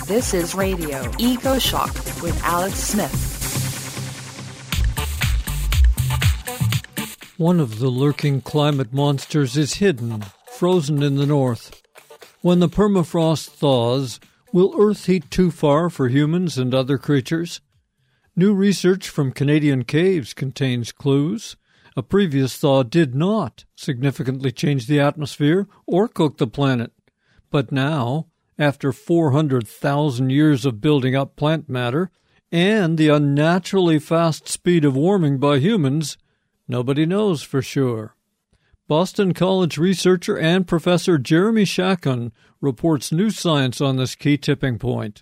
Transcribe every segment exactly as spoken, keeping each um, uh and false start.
This is Radio Eco Shock with Alex Smith. One of the lurking climate monsters is hidden, frozen in the north. When the permafrost thaws, will Earth heat too far for humans and other creatures? New research from Canadian caves contains clues. A previous thaw did not significantly change the atmosphere or cook the planet. But now, after four hundred thousand years of building up plant matter and the unnaturally fast speed of warming by humans, nobody knows for sure. Boston College researcher and professor Jeremy Shakun reports new science on this key tipping point.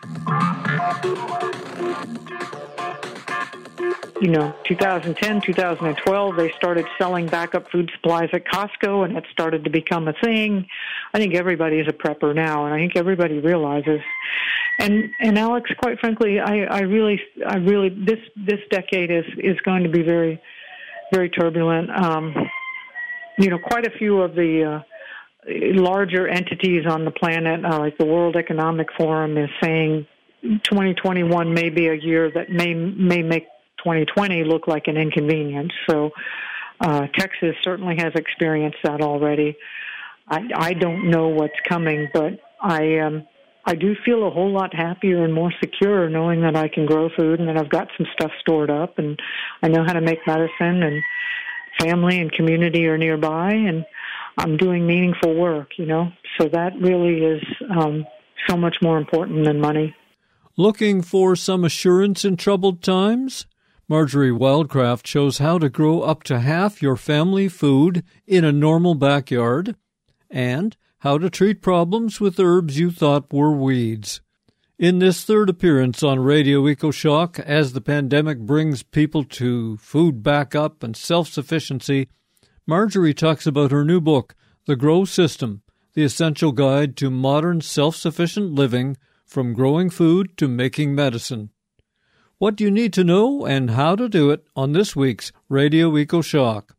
You know, two thousand ten, two thousand twelve, they started selling backup food supplies at Costco, and it started to become a thing. I think everybody is a prepper now, and I think everybody realizes. And and Alex, quite frankly, I, I really, I really, this this decade is is going to be very, very turbulent. Um, you know, quite a few of the uh, larger entities on the planet, uh, like the World Economic Forum, is saying twenty twenty-one may be a year that may may make twenty twenty look like an inconvenience. So uh, Texas certainly has experienced that already. I, I don't know what's coming, but I um, I do feel a whole lot happier and more secure knowing that I can grow food and that I've got some stuff stored up and I know how to make medicine and family and community are nearby and I'm doing meaningful work, you know. So that really is um, so much more important than money. Looking for some assurance in troubled times? Marjorie Wildcraft shows how to grow up to half your family food in a normal backyard and how to treat problems with herbs you thought were weeds. In this third appearance on Radio Eco Shock, as the pandemic brings people to food backup and self-sufficiency, Marjorie talks about her new book, The Grow System, the essential guide to modern self-sufficient living from growing food to making medicine. What do you need to know and how to do it on this week's Radio Eco Shock?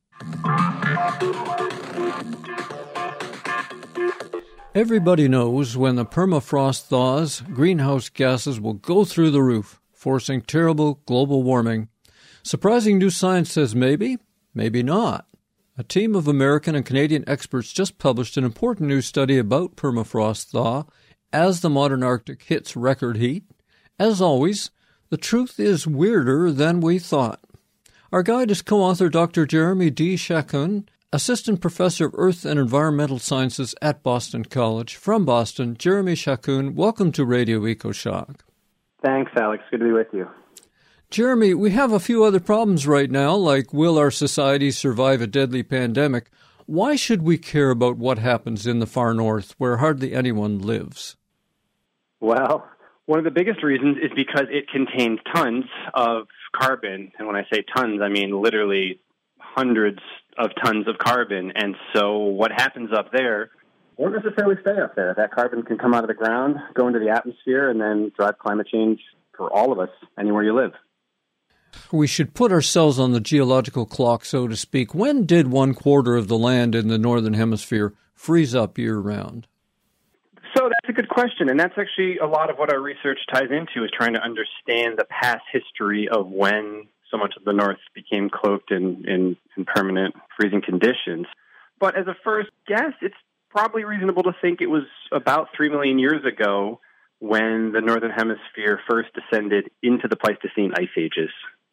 Everybody knows when the permafrost thaws, greenhouse gases will go through the roof, forcing terrible global warming. Surprising new science says maybe, maybe not. A team of American and Canadian experts just published an important new study about permafrost thaw as the modern Arctic hits record heat. As always, the truth is weirder than we thought. Our guide is co-author Doctor Jeremy D. Shakun, Assistant Professor of Earth and Environmental Sciences at Boston College. From Boston, Jeremy Shakun, welcome to Radio Eco Shock. Thanks, Alex. Good to be with you. Jeremy, we have a few other problems right now, like will our society survive a deadly pandemic? Why should we care about what happens in the far north, where hardly anyone lives? Well, one of the biggest reasons is because it contains tons of carbon. And when I say tons, I mean literally hundreds of tons of carbon. And so what happens up there won't necessarily stay up there. That carbon can come out of the ground, go into the atmosphere, and then drive climate change for all of us, anywhere you live. We should put ourselves on the geological clock, so to speak. When did one quarter of the land in the northern hemisphere freeze up year-round? So that's a good question, and that's actually a lot of what our research ties into, is trying to understand the past history of when so much of the North became cloaked in, in, in permanent freezing conditions. But as a first guess, it's probably reasonable to think it was about three million years ago when the Northern Hemisphere first descended into the Pleistocene ice ages.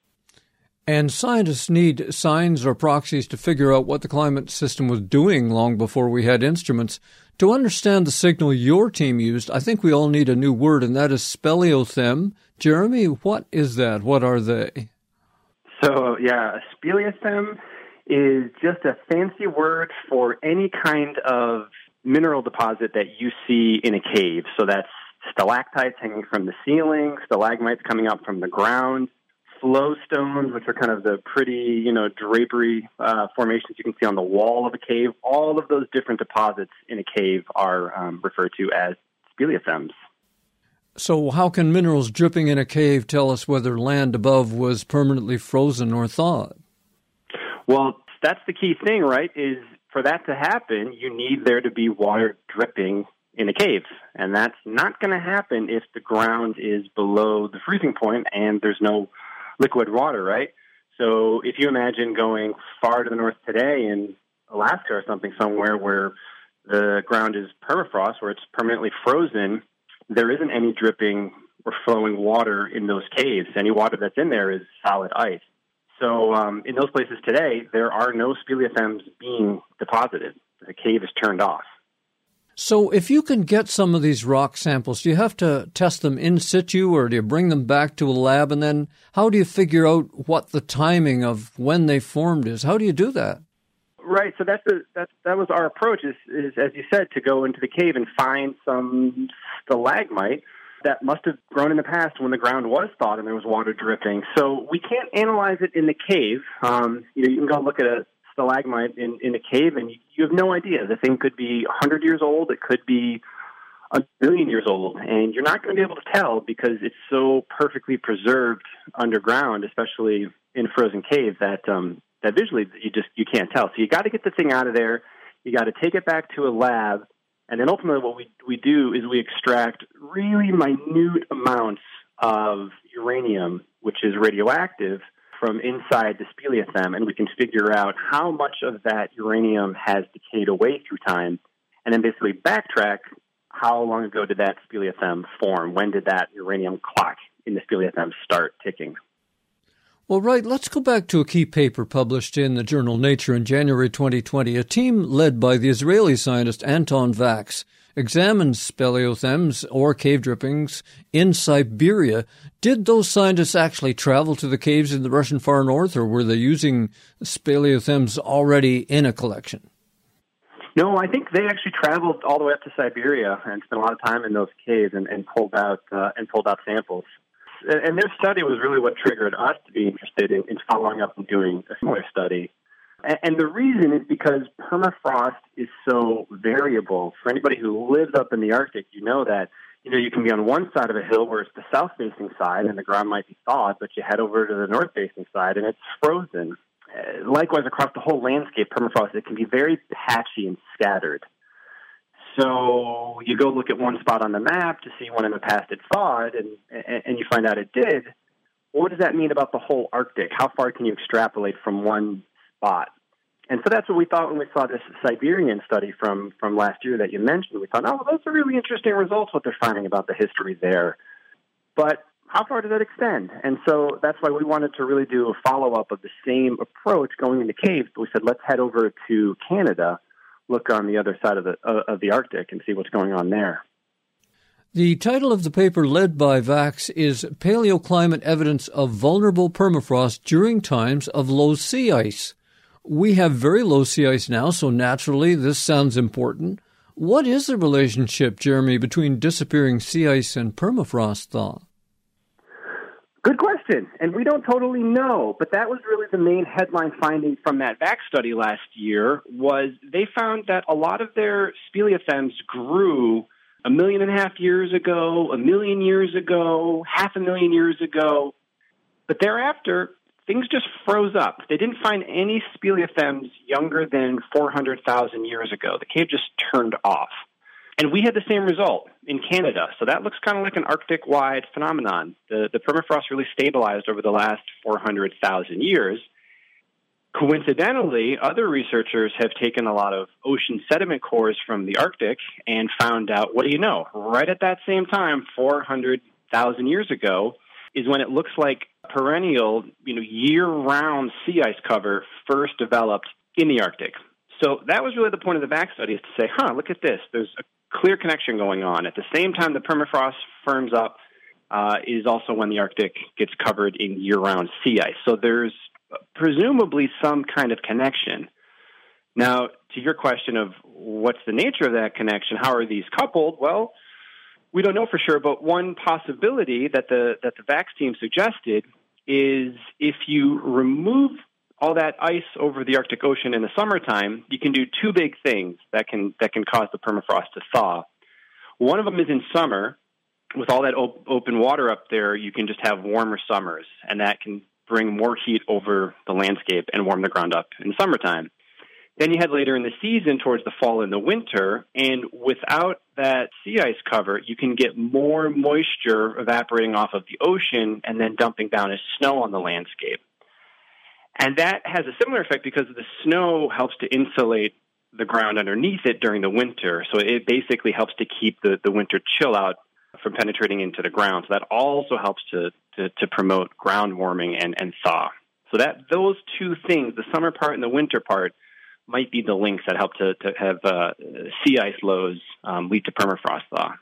And scientists need signs or proxies to figure out what the climate system was doing long before we had instruments. To understand the signal your team used, I think we all need a new word, and that is speleothem. Jeremy, what is that? What are they? So, yeah, a speleothem is just a fancy word for any kind of mineral deposit that you see in a cave. So that's stalactites hanging from the ceiling, stalagmites coming up from the ground, flow stones, which are kind of the pretty, you know, drapery uh, formations you can see on the wall of a cave. All of those different deposits in a cave are um, referred to as speleothems. So how can minerals dripping in a cave tell us whether land above was permanently frozen or thawed? Well, that's the key thing, right, is for that to happen, you need there to be water dripping in a cave. And that's not going to happen if the ground is below the freezing point and there's no liquid water, right? So if you imagine going far to the north today in Alaska or something, somewhere where the ground is permafrost, where it's permanently frozen, there isn't any dripping or flowing water in those caves. Any water that's in there is solid ice. So um, in those places today, there are no speleothems being deposited. The cave is turned off. So if you can get some of these rock samples, do you have to test them in situ, or do you bring them back to a lab? And then how do you figure out what the timing of when they formed is? How do you do that? Right. So that's the, that's, that was our approach, is, is, as you said, to go into the cave and find some stalagmite that must have grown in the past when the ground was thawed and there was water dripping. So we can't analyze it in the cave. Um, you know, you can go look at a stalagmite in, in a cave and you have no idea. The thing could be one hundred years old. It could be a million years old. And you're not going to be able to tell because it's so perfectly preserved underground, especially in a frozen cave, that um, that visually you just you can't tell. So you got to get the thing out of there. You got to take it back to a lab. And then ultimately what we, we do is we extract really minute amounts of uranium, which is radioactive, from inside the speleothem, and we can figure out how much of that uranium has decayed away through time, and then basically backtrack how long ago did that speleothem form? When did that uranium clock in the speleothem start ticking? Well, right, let's go back to a key paper published in the journal Nature in January twenty twenty. A team led by the Israeli scientist Anton Vax examined speleothems, or cave drippings, in Siberia. Did those scientists actually travel to the caves in the Russian far north, or were they using speleothems already in a collection? No, I think they actually traveled all the way up to Siberia and spent a lot of time in those caves and, and pulled out uh, and pulled out samples. And their study was really what triggered us to be interested in, in following up and doing a similar study. And, and the reason is because permafrost is so variable. For anybody who lives up in the Arctic, you know that, you know, you can be on one side of a hill where it's the south-facing side and the ground might be thawed, but you head over to the north-facing side and it's frozen. Uh, likewise, across the whole landscape, permafrost, it can be very patchy and scattered. So you go look at one spot on the map to see when in the past it thawed, and, and, and you find out it did. What does that mean about the whole Arctic? How far can you extrapolate from one spot? And so that's what we thought when we saw this Siberian study from, from last year that you mentioned. We thought, oh, well, those are really interesting results, what they're finding about the history there. But how far does that extend? And so that's why we wanted to really do a follow-up of the same approach going into caves. But we said, let's head over to Canada, look on the other side of the uh, of the Arctic and see what's going on there. The title of the paper led by Vax is Paleoclimate Evidence of Vulnerable Permafrost During Times of Low Sea Ice. We have very low sea ice now, so naturally this sounds important. What is the relationship, Jeremy, between disappearing sea ice and permafrost thaw? Good question, and we don't totally know, but that was really the main headline finding from that Vax study last year, was they found that a lot of their speleothems grew a million and a half years ago, a million years ago, half a million years ago, but thereafter, things just froze up. They didn't find any speleothems younger than four hundred thousand years ago. The cave just turned off. And we had the same result in Canada. So that looks kind of like an Arctic-wide phenomenon. The, the permafrost really stabilized over the last four hundred thousand years. Coincidentally, other researchers have taken a lot of ocean sediment cores from the Arctic and found out, what do you know? Right at that same time, four hundred thousand years ago, is when it looks like perennial, you know, year-round sea ice cover first developed in the Arctic. So that was really the point of the Vax study, is to say, huh, look at this. There's a clear connection going on. At the same time the permafrost firms up uh, is also when the Arctic gets covered in year-round sea ice. So there's presumably some kind of connection. Now, to your question of what's the nature of that connection, how are these coupled? Well, we don't know for sure, but one possibility that the that the Vax team suggested is if you remove all that ice over the Arctic Ocean in the summertime, you can do two big things that can that can cause the permafrost to thaw. One of them is in summer. With all that op- open water up there, you can just have warmer summers, and that can bring more heat over the landscape and warm the ground up in the summertime. Then you head later in the season towards the fall and the winter, and without that sea ice cover, you can get more moisture evaporating off of the ocean and then dumping down as snow on the landscape. And that has a similar effect because the snow helps to insulate the ground underneath it during the winter. So it basically helps to keep the, the winter chill out from penetrating into the ground. So that also helps to, to, to promote ground warming and, and thaw. So that those two things, the summer part and the winter part, might be the links that help to, to have uh, sea ice lows um, lead to permafrost thaw.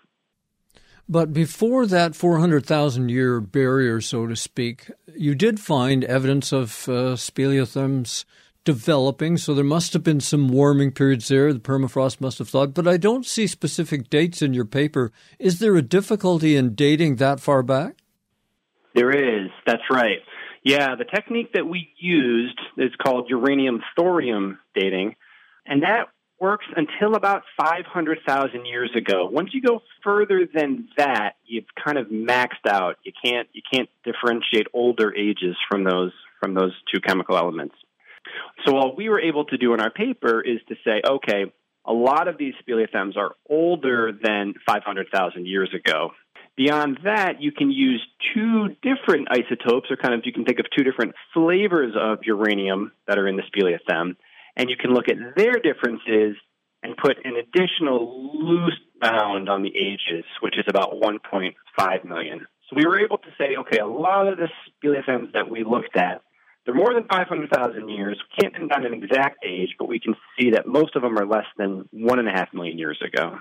But before that four hundred thousand year barrier, so to speak, you did find evidence of uh, speleothems developing, so there must have been some warming periods there. The permafrost must have thawed, but I don't see specific dates in your paper. Is there a difficulty in dating that far back? There is. That's right. Yeah, the technique that we used is called uranium thorium dating, and that works until about five hundred thousand years ago. Once you go further than that, you've kind of maxed out. You can't you can't differentiate older ages from those from those two chemical elements. So what we were able to do in our paper is to say, okay, a lot of these speleothems are older than five hundred thousand years ago. Beyond that, you can use two different isotopes, or kind of you can think of two different flavors of uranium that are in the speleothem, and you can look at their differences and put an additional loose bound on the ages, which is about one point five million. So we were able to say, okay, a lot of the speleothems that we looked at, they're more than five hundred thousand years. We can't pin down an exact age, but we can see that most of them are less than one and a half million years ago.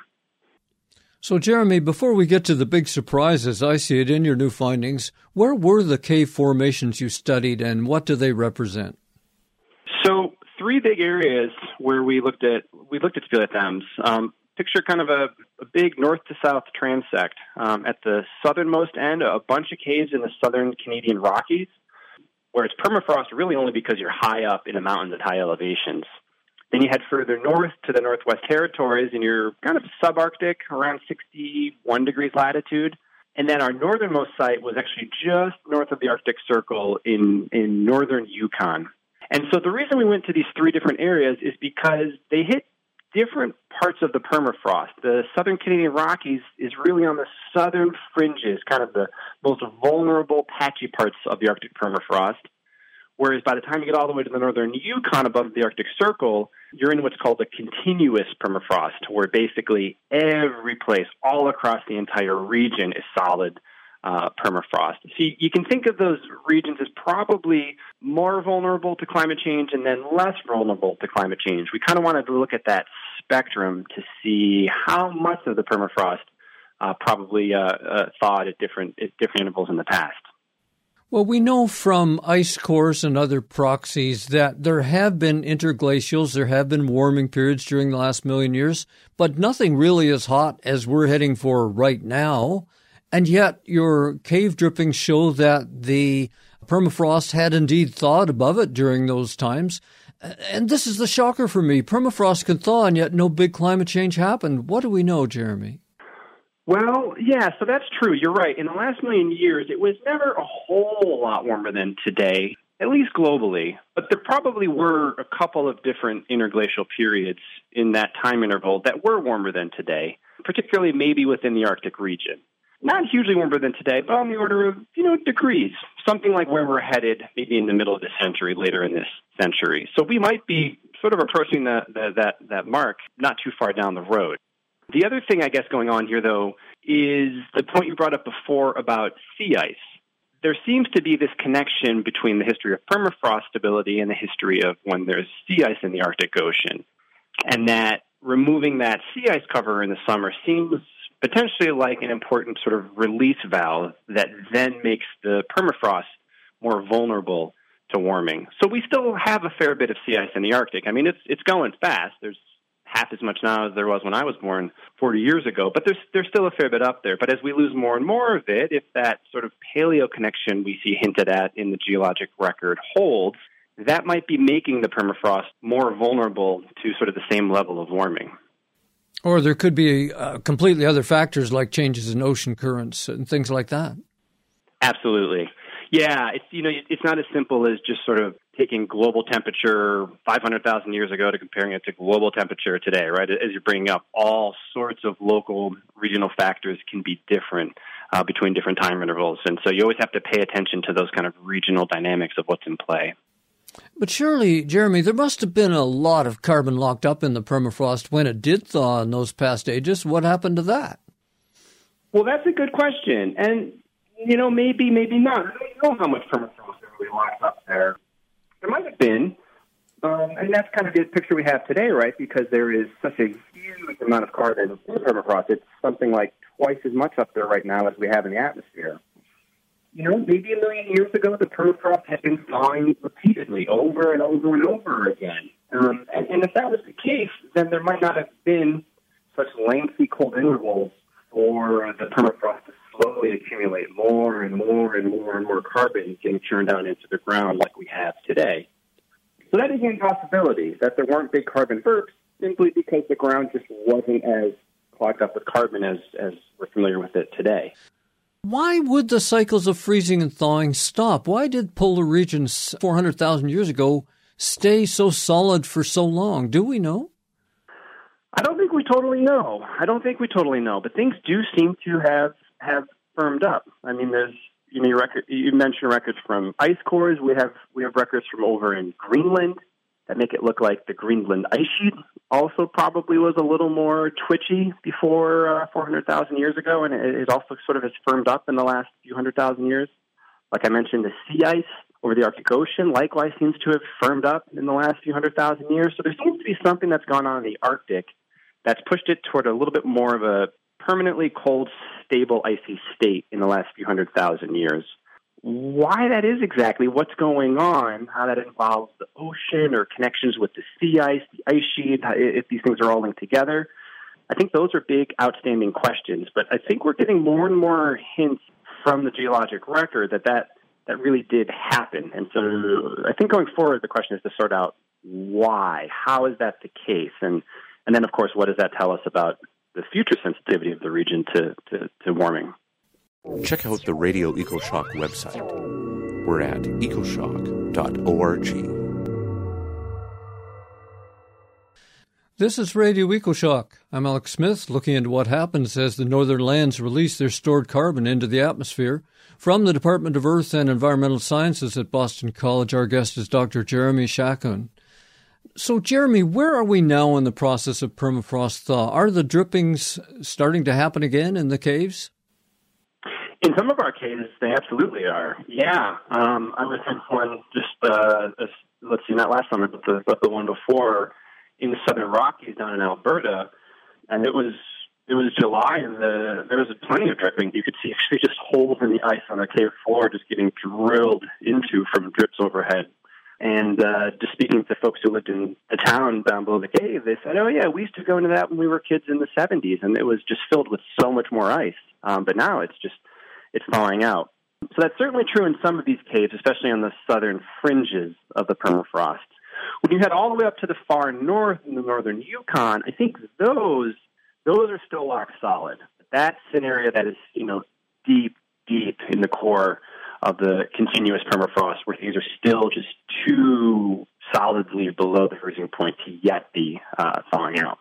So, Jeremy, before we get to the big surprise, as I see it in your new findings, where were the cave formations you studied and what do they represent? So, three big areas where we looked at we looked at speleothems. Um, picture kind of a, a big north to south transect. Um, at the southernmost end, a bunch of caves in the southern Canadian Rockies, where it's permafrost really only because you're high up in the mountains at high elevations. Then you head further north to the Northwest Territories, and you're kind of subarctic, around sixty-one degrees latitude. And then our northernmost site was actually just north of the Arctic Circle in, in northern Yukon. And so the reason we went to these three different areas is because they hit different parts of the permafrost. The southern Canadian Rockies is really on the southern fringes, kind of the most vulnerable, patchy parts of the Arctic permafrost. Whereas by the time you get all the way to the northern Yukon above the Arctic Circle, you're in what's called a continuous permafrost, where basically every place all across the entire region is solid uh, permafrost. So you, you can think of those regions as probably more vulnerable to climate change and then less vulnerable to climate change. We kind of wanted to look at that spectrum to see how much of the permafrost uh, probably uh, uh, thawed at different, at different intervals in the past. Well, we know from ice cores and other proxies that there have been interglacials, there have been warming periods during the last million years, but nothing really as hot as we're heading for right now. And yet your cave drippings show that the permafrost had indeed thawed above it during those times. And this is the shocker for me. Permafrost can thaw, and yet no big climate change happened. What do we know, Jeremy? Well, yeah, so that's true. You're right. In the last million years, it was never a whole lot warmer than today, at least globally. But there probably were a couple of different interglacial periods in that time interval that were warmer than today, particularly maybe within the Arctic region. Not hugely warmer than today, but on the order of, you know, degrees, something like where we're headed maybe in the middle of this century, later in this century. So we might be sort of approaching the, the, that, that mark not too far down the road. The other thing, I guess, going on here, though, is the point you brought up before about sea ice. There seems to be this connection between the history of permafrost stability and the history of when there's sea ice in the Arctic Ocean, and that removing that sea ice cover in the summer seems potentially like an important sort of release valve that then makes the permafrost more vulnerable to warming. So we still have a fair bit of sea ice in the Arctic. I mean, it's it's going fast. There's half as much now as there was when I was born forty years ago, but there's there's still a fair bit up there. But as we lose more and more of it, if that sort of paleo connection we see hinted at in the geologic record holds, that might be making the permafrost more vulnerable to sort of the same level of warming. Or there could be uh, completely other factors like changes in ocean currents and things like that. Absolutely. Yeah, it's you know it's not as simple as just sort of taking global temperature five hundred thousand years ago to comparing it to global temperature today, right? As you're bringing up, all sorts of local, regional factors can be different uh, between different time intervals. And so you always have to pay attention to those kind of regional dynamics of what's in play. But surely, Jeremy, there must have been a lot of carbon locked up in the permafrost when it did thaw in those past ages. What happened to that? Well, that's a good question. And, you know, maybe, maybe not. I don't know how much permafrost really locked up there. There might have been. Um, and that's kind of the picture we have today, right? Because there is such a huge amount of carbon in permafrost. It's something like twice as much up there right now as we have in the atmosphere. You know, maybe a million years ago, the permafrost had been thawing repeatedly over and over and over again. Um, and, and if that was the case, then there might not have been such lengthy cold intervals for the permafrost to slowly accumulate more and more and more and more carbon getting churned down into the ground like we have today. So that is a possibility, that there weren't big carbon bursts simply because the ground just wasn't as clogged up with carbon as, as we're familiar with it today. Why would the cycles of freezing and thawing stop? Why did polar regions four hundred thousand years ago stay so solid for so long? Do we know? I don't think we totally know. I don't think we totally know. But things do seem to have, have firmed up. I mean, there's, you know, your record, you mentioned records from ice cores. We have we have records from over in Greenland that make it look like the Greenland ice sheet also probably was a little more twitchy before uh, four hundred thousand years ago, and it, it also sort of has firmed up in the last few hundred thousand years. Like I mentioned, the sea ice over the Arctic Ocean likewise seems to have firmed up in the last few hundred thousand years. So there seems to be something that's gone on in the Arctic that's pushed it toward a little bit more of a permanently cold, stable, icy state in the last few hundred thousand years. Why that is exactly, what's going on, how that involves the ocean or connections with the sea ice, the ice sheet, if these things are all linked together, I think those are big, outstanding questions. But I think we're getting more and more hints from the geologic record that that, that really did happen. And so I think going forward, the question is to sort out why. How is that the case? And and then, of course, what does that tell us about the future sensitivity of the region to, to, to warming? Check out the Radio EcoShock website. We're at ecoshock dot org. This is Radio EcoShock. I'm Alex Smith, looking into what happens as the northern lands release their stored carbon into the atmosphere. From the Department of Earth and Environmental Sciences at Boston College, our guest is Doctor Jeremy Shakun. So, Jeremy, where are we now in the process of permafrost thaw? Are the drippings starting to happen again in the caves? In some of our caves, they absolutely are. Yeah. Um, I was in one just, uh, let's see, not last summer, but the, but the one before in the Southern Rockies down in Alberta. And it was it was July, and the, there was plenty of dripping. You could see actually just holes in the ice on the cave floor just getting drilled into from drips overhead. And uh, just speaking to folks who lived in the town down below the cave, they said, oh, yeah, we used to go into that when we were kids in the seventies, and it was just filled with so much more ice. Um, but now it's just it's thawing out. So that's certainly true in some of these caves, especially on the southern fringes of the permafrost. When you head all the way up to the far north in the northern Yukon, I think those those are still rock solid. That's an area that is, you know, deep, deep in the core of the continuous permafrost, where things are still just too solidly below the freezing point to yet be uh, thawing out.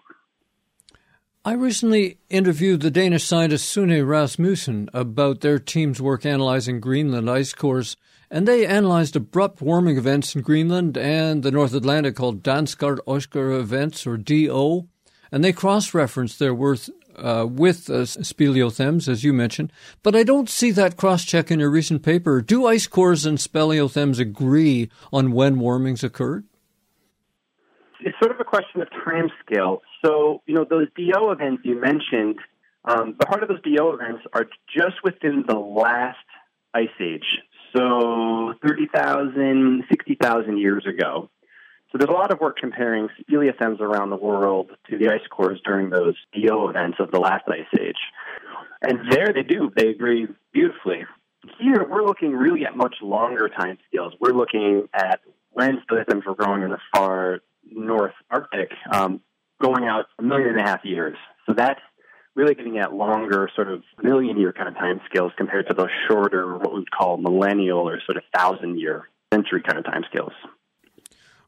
I recently interviewed the Danish scientist Sune Rasmussen about their team's work analyzing Greenland ice cores, and they analyzed abrupt warming events in Greenland and the North Atlantic called Danskard Oskar events, or D O, and they cross-referenced their work uh, with uh, speleothems, as you mentioned, but I don't see that cross-check in your recent paper. Do ice cores and speleothems agree on when warmings occurred? It's sort of a question of time scale. So, you know, those D O events you mentioned, um, the heart of those D O events are just within the last ice age. So thirty thousand, sixty thousand years ago. So there's a lot of work comparing speleothems around the world to the ice cores during those D O events of the last ice age. And there they do. They agree beautifully. Here, we're looking really at much longer time scales. We're looking at when speleothems were growing in the far North Arctic, um, going out a million and a half years. So that's really getting at longer, sort of million-year kind of time scales compared to those shorter, what we would call millennial or sort of thousand-year, century kind of time scales.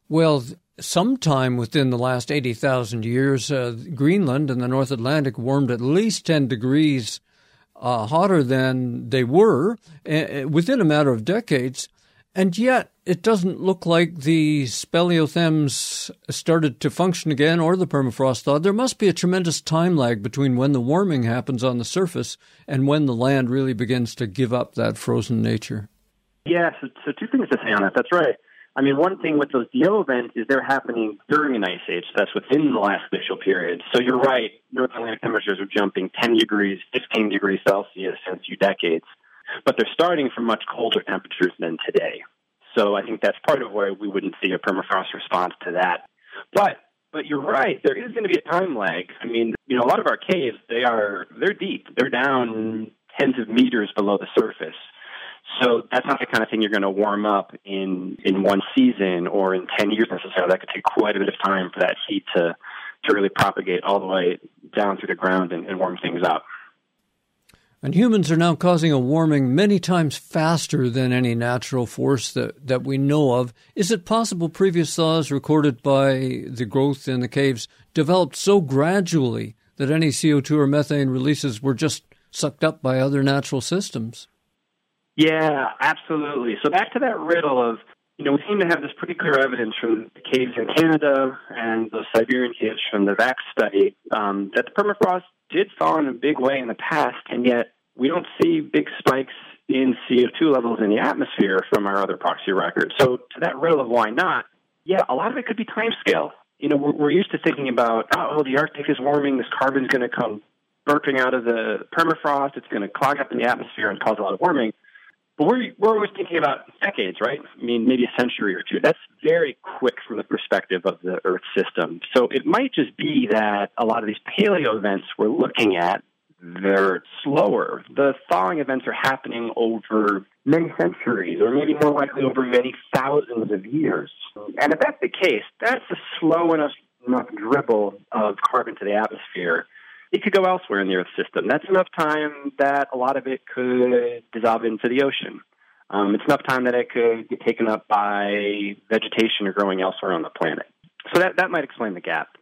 Well, sometime within the last eighty thousand years, uh, Greenland and the North Atlantic warmed at least ten degrees uh, hotter than they were uh, within a matter of decades. And yet it doesn't look like the speleothems started to function again or the permafrost thawed. There must be a tremendous time lag between when the warming happens on the surface and when the land really begins to give up that frozen nature. Yeah, so, so two things to say on that. That's right. I mean, one thing with those D O events is they're happening during an ice age. So that's within the last glacial period. So you're right. North Atlantic temperatures are jumping ten degrees, fifteen degrees Celsius in a few decades. But they're starting from much colder temperatures than today. So I think that's part of where we wouldn't see a permafrost response to that. But but you're right. There is going to be a time lag. I mean, you know, a lot of our caves, they are, they're deep. They're down tens of meters below the surface. So that's not the kind of thing you're going to warm up in, in one season or in ten years necessarily. That could take quite a bit of time for that heat to, to really propagate all the way down through the ground and, and warm things up. And humans are now causing a warming many times faster than any natural force that, that we know of. Is it possible previous thaws recorded by the growth in the caves developed so gradually that any C O two or methane releases were just sucked up by other natural systems? Yeah, absolutely. So back to that riddle of, you know, we seem to have this pretty clear evidence from the caves in Canada and the Siberian caves from the V A C study um, that the permafrost did thaw in a big way in the past, and yet we don't see big spikes in C O two levels in the atmosphere from our other proxy records. So to that riddle of why not, yeah, a lot of it could be timescale. You know, we're, we're used to thinking about, oh, the Arctic is warming, this carbon's going to come burping out of the permafrost, it's going to clog up in the atmosphere and cause a lot of warming. But we're, we're always thinking about decades, right? I mean, maybe a century or two. That's very quick from the perspective of the Earth system. So it might just be that a lot of these paleo events we're looking at, they're slower. The thawing events are happening over many centuries, or maybe more likely over many thousands of years. And if that's the case, that's a slow enough, enough dribble of carbon to the atmosphere. It could go elsewhere in the Earth system. That's enough time that a lot of it could dissolve into the ocean. Um, it's enough time that it could get taken up by vegetation or growing elsewhere on the planet. So that, that might explain the gap.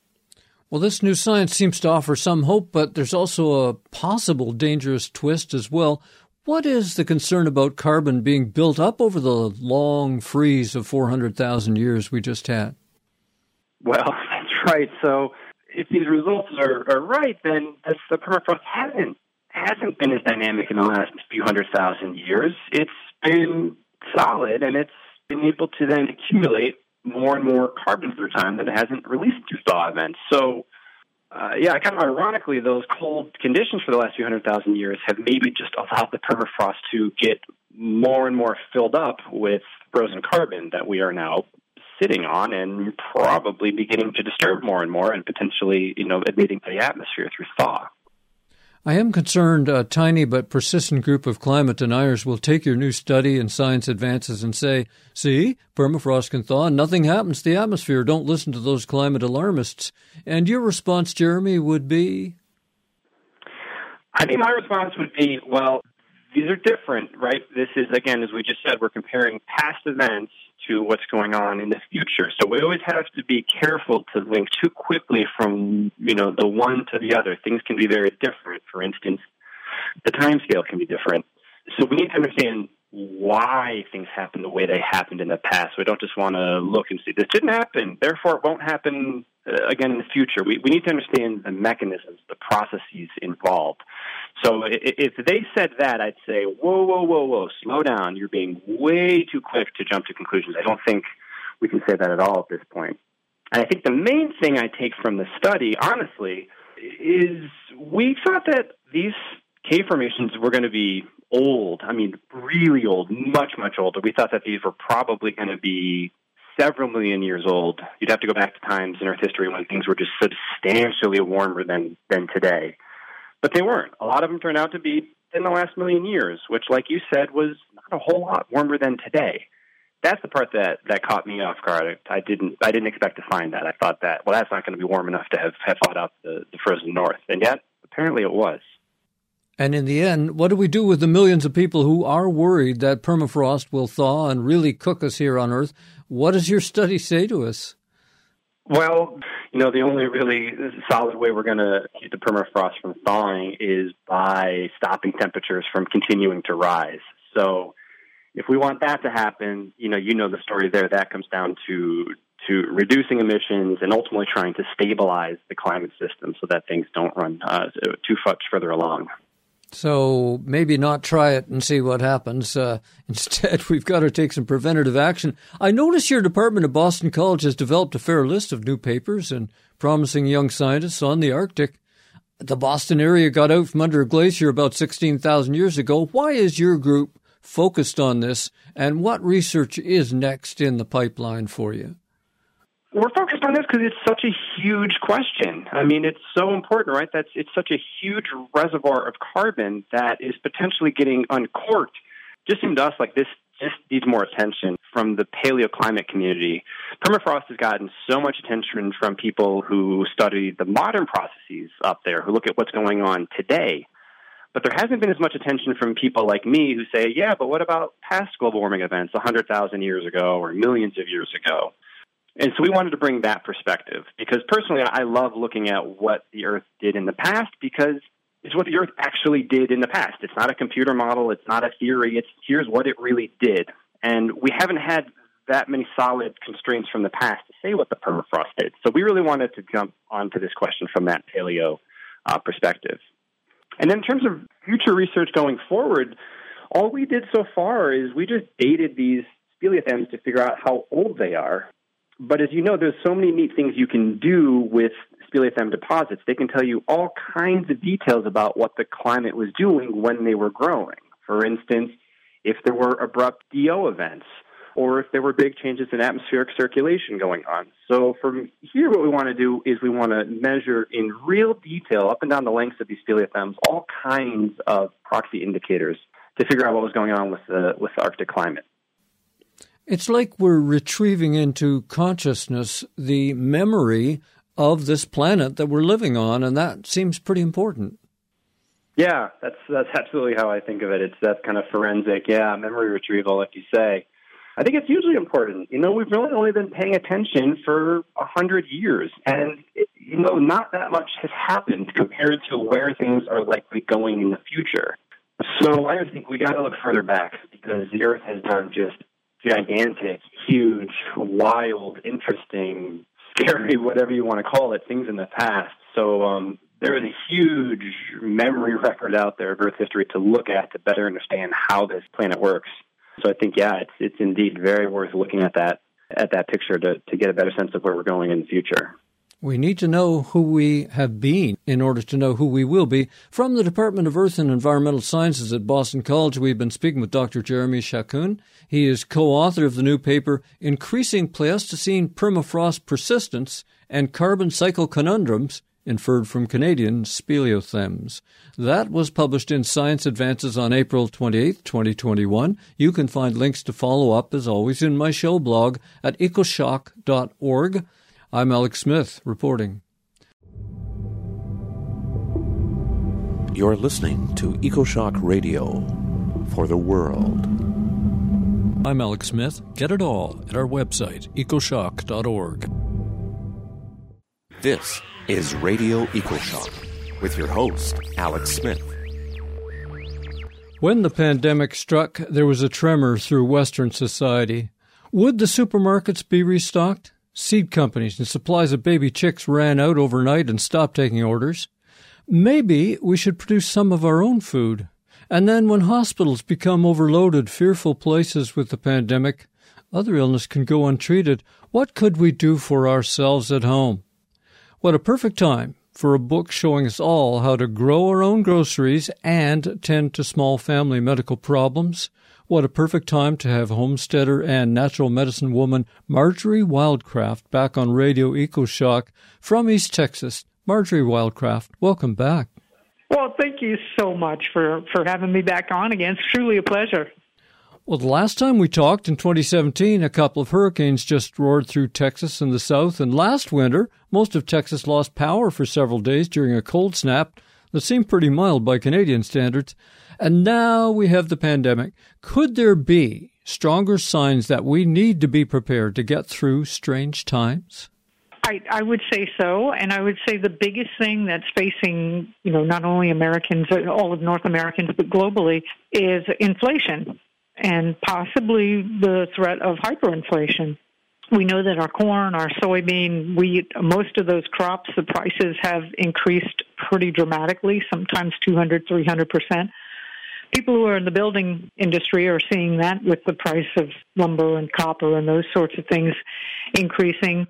Well, this new science seems to offer some hope, but there's also a possible dangerous twist as well. What is the concern about carbon being built up over the long freeze of four hundred thousand years we just had? Well, that's right. So if these results are, are right, then this, the permafrost hasn't hasn't been as dynamic in the last few hundred thousand years. It's been solid, and it's been able to then accumulate more and more carbon through time that it hasn't released through thaw events. So, uh, yeah, kind of ironically, those cold conditions for the last few hundred thousand years have maybe just allowed the permafrost to get more and more filled up with frozen carbon that we are now sitting on and probably beginning to disturb more and more and potentially, you know, admitting to the atmosphere through thaw. I am concerned a tiny but persistent group of climate deniers will take your new study and science advances and say, see, permafrost can thaw and nothing happens to the atmosphere. Don't listen to those climate alarmists. And your response, Jeremy, would be? I think my response would be, well, these are different, right? This is, again, as we just said, we're comparing past events to what's going on in the future. So we always have to be careful to link too quickly from, you know, the one to the other. Things can be very different. For instance, the time scale can be different. So we need to understand why things happen the way they happened in the past. We don't just want to look and see, this didn't happen, therefore it won't happen uh, again in the future. We, we need to understand the mechanisms, the processes involved. So if they said that, I'd say, whoa, whoa, whoa, whoa, slow down. You're being way too quick to jump to conclusions. I don't think we can say that at all at this point. And I think the main thing I take from the study, honestly, is we thought that these cave formations were going to be old. I mean, really old, much, much older. We thought that these were probably going to be several million years old. You'd have to go back to times in Earth history when things were just substantially warmer than, than today. But they weren't. A lot of them turned out to be in the last million years, which, like you said, was not a whole lot warmer than today. That's the part that, that caught me off guard. I didn't I didn't expect to find that. I thought that, well, that's not going to be warm enough to have, have thawed out the, the frozen north. And yet, apparently it was. And in the end, what do we do with the millions of people who are worried that permafrost will thaw and really cook us here on Earth? What does your study say to us? Well, you know, the only really solid way we're going to keep the permafrost from thawing is by stopping temperatures from continuing to rise. So if we want that to happen, you know, you know the story there. That comes down to to reducing emissions and ultimately trying to stabilize the climate system so that things don't run uh, too much further along. So maybe not try it and see what happens. Uh, instead, we've got to take some preventative action. I notice your department at Boston College has developed a fair list of new papers and promising young scientists on the Arctic. The Boston area got out from under a glacier about sixteen thousand years ago. Why is your group focused on this, and what research is next in the pipeline for you? We're focused on this because it's such a huge question. I mean, it's so important, right? That's it's such a huge reservoir of carbon that is potentially getting uncorked. Just seemed to us like this just needs more attention from the paleoclimate community. Permafrost has gotten so much attention from people who study the modern processes up there, who look at what's going on today. But there hasn't been as much attention from people like me who say, yeah, but what about past global warming events one hundred thousand years ago or millions of years ago? And so we wanted to bring that perspective because personally I love looking at what the Earth did in the past because it's what the Earth actually did in the past. It's not a computer model. It's not a theory. It's here's what it really did. And we haven't had that many solid constraints from the past to say what the permafrost did. So we really wanted to jump onto this question from that paleo uh, perspective. And then in terms of future research going forward, all we did so far is we just dated these speleothems to figure out how old they are. But as you know, there's so many neat things you can do with speleothem deposits. They can tell you all kinds of details about what the climate was doing when they were growing. For instance, if there were abrupt D O events, or if there were big changes in atmospheric circulation going on. So from here, what we want to do is we want to measure in real detail, up and down the lengths of these speleothems, all kinds of proxy indicators to figure out what was going on with the, with the Arctic climate. It's like we're retrieving into consciousness the memory of this planet that we're living on, and that seems pretty important. Yeah, that's that's absolutely how I think of it. It's that kind of forensic, yeah, memory retrieval, like you say. I think it's hugely important. You know, we've really only been paying attention for a hundred years, and, it, you know, not that much has happened compared to where things are likely going in the future. So I think we got to look further back because the Earth has done just gigantic, huge, wild, interesting, scary, whatever you want to call it, things in the past. So um, there is a huge memory record out there of Earth history to look at to better understand how this planet works. So I think, yeah, it's it's indeed very worth looking at that at that picture to, to get a better sense of where we're going in the future. We need to know who we have been in order to know who we will be. From the Department of Earth and Environmental Sciences at Boston College, we've been speaking with Doctor Jeremy Chacun. He is co-author of the new paper, Increasing Pleistocene Permafrost Persistence and Carbon Cycle Conundrums, inferred from Canadian speleothems. That was published in Science Advances on April twenty-eighth, twenty twenty-one. You can find links to follow up, as always, in my show blog at ecoshock dot org. I'm Alex Smith, reporting. You're listening to EcoShock Radio for the world. I'm Alex Smith. Get it all at our website, ecoshock dot org. This is Radio EcoShock with your host, Alex Smith. When the pandemic struck, there was a tremor through Western society. Would the supermarkets be restocked? Seed companies and supplies of baby chicks ran out overnight and stopped taking orders. Maybe we should produce some of our own food. And then when hospitals become overloaded, fearful places with the pandemic, other illness can go untreated. What could we do for ourselves at home? What a perfect time for a book showing us all how to grow our own groceries and tend to small family medical problems. What a perfect time to have homesteader and natural medicine woman Marjorie Wildcraft back on Radio EcoShock from East Texas. Marjorie Wildcraft, welcome back. Well, thank you so much for, for having me back on again. It's truly a pleasure. Well, the last time we talked in twenty seventeen, a couple of hurricanes just roared through Texas and the south, and last winter, most of Texas lost power for several days during a cold snap. that seemed pretty mild by Canadian standards. And now we have the pandemic. Could there be stronger signs that we need to be prepared to get through strange times? I, I would say so, and I would say the biggest thing that's facing, you know, not only Americans, all of North Americans, but globally, is inflation and possibly the threat of hyperinflation. We know that our corn, our soybean, wheat, most of those crops, the prices have increased pretty dramatically, sometimes two hundred, three hundred percent. People who are in the building industry are seeing that with the price of lumber and copper and those sorts of things increasing.